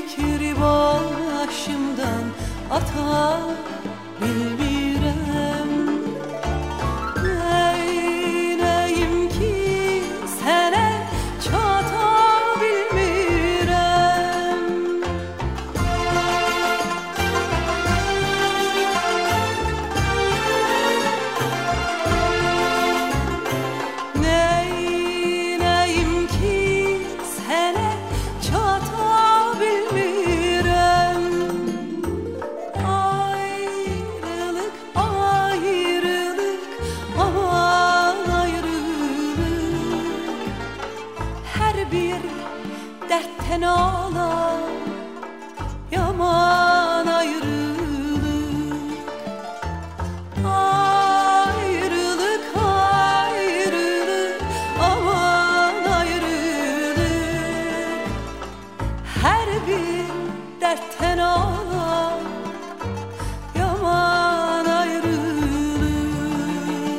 fikri başımdan ata bilmirəm. Neynəyim ki sənə çata bilmirəm. Neynəyim ki sənə çata bilmirəm. Ayrılık, ayrılık, aman ayrılık. Hər bir dərddən ağlar, yaman ayrılık. Ayrılık, ayrılık, aman ayrılık. Hər bir dərddən ağlar, yaman ayrılık.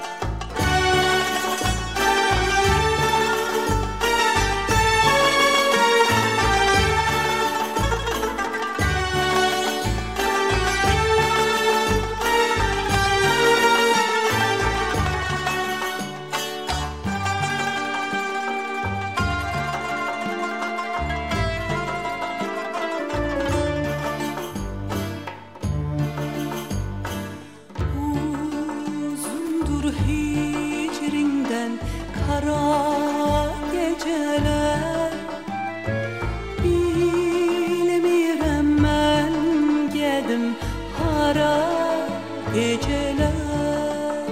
Uzundur hicrindən kara gecələr. Bilmirəm mən gedim hara gecələr.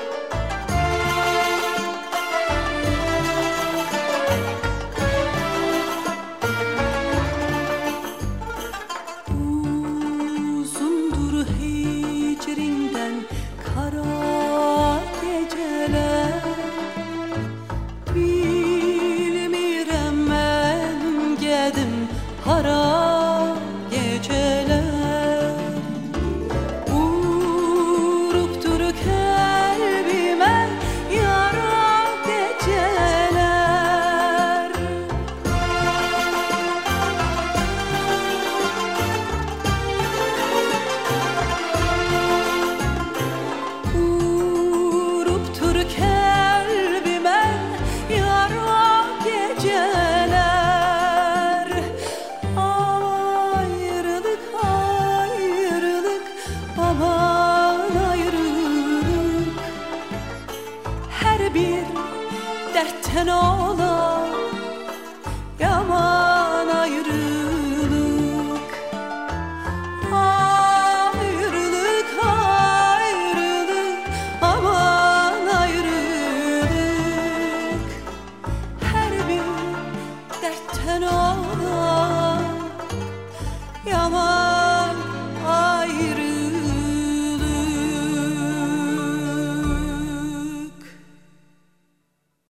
Uzundur hicrindən kara gecələr. Bilmirəm mən gedim hara gecələr. Vurubdur qəlbimə yara gecələr. Vurubdur qəlbimə yara gecələr. Ayrılık, ayrılık, aman ayrılık. Hər bir dərddən ağlar, yaman